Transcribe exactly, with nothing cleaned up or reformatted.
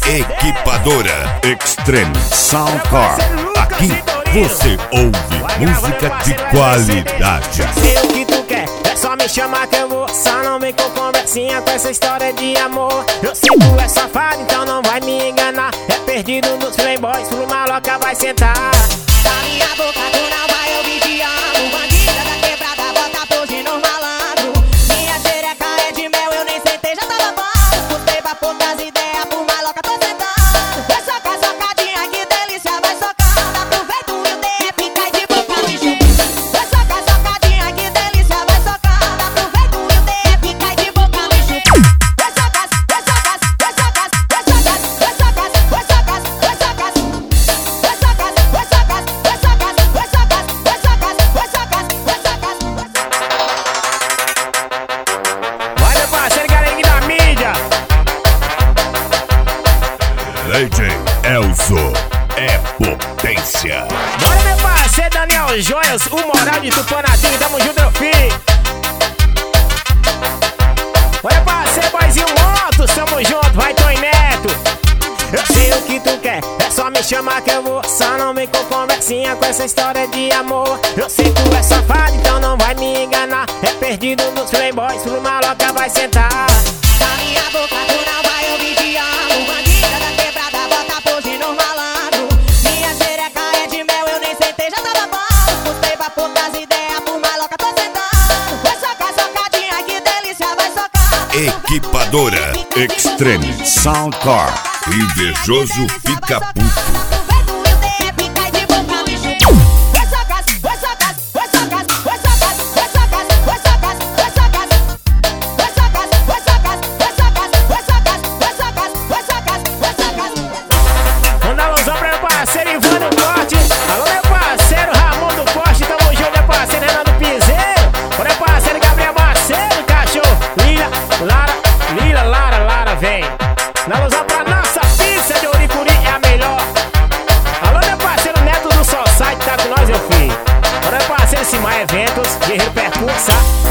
Equipadora Extreme Soundcore. Aqui você ouve música de qualidade. Sei o que tu quer, é só me chamar que eu vou. Só não vem com conversinha com essa história de amor. Eu sei que tu é safado, então não vai me enganar. É perdido nos playboys, pro maloca vai sentar. Da minha boca tu não vai ouvir te amo. Bandida da quebrada, bota pose no malandro. Minha xereca é de mel, eu nem sentei, já tava bom. Custei pra poucas ideias, por maloca tô sentando. Vai socar, socadinha, que delícia, vai socando. Aproveita o meu tempo e cai de boca no chão. Vai socar, socadinha, que delícia, vai socando. Aproveita o meu tempo e cai de boca no chão. Vai socar, vai socar, vai socar, vai socar, vai socar, vai socar, vai socar, vai socar, vai socar, vai socar, vai socar, vai socar, vai socar. Vai, meu parceiro, galerinha da mídia. D J Elzo é potência. Bora, meu parceiro Daniel Joias, o moral de Tupanatinho, tamo junto, meu filho. Bora, parceiro, boizinho Motos, tamo junto, vai, Tony Neto. Eu sei o que tu quer, é só me chamar que eu vou. Só não vem com conversinha com essa história de amor. Eu sei que tu é safado, então não vai me enganar. É perdido nos playboys, pro maloca vai sentar. Da minha boca tu não vai ouvir te amo. Bandida da quebrada, bota pose no malandro. Minha xereca é de mel, eu nem sentei, já tava bom. Custei pra poucas ideias, por maloca tô sentando. Vai socar, socadinha, que delícia, vai socar. Equipadora Extreme Soundcore. Invejoso fica puto. Aproveita o meu tempo e cai de boca no chão. Vai socar, vai socar, vai socar, vai socar, vai socar, vai socar, vai socar. Vai socar, vai socar, vai socar, vai socar, vai socar, vai socar, vai socar. Manda alusão pra meu parceiro Ivan do Corte. Alô, meu parceiro Ramon do Corte, tamo junto, meu parceiro Renan do Piseiro. Ô, meu parceiro Gabriel Macedo, cachorro. Lila, Lara, Lila, Lara, Lara, vem. Manda alusão pra nossa pizza de Ouricuri, é a melhor. Alô, meu parceiro Neto do Society, tá com nós, meu filho. Ô, meu parceiro Simar Eventos, Guerreiro Percurso.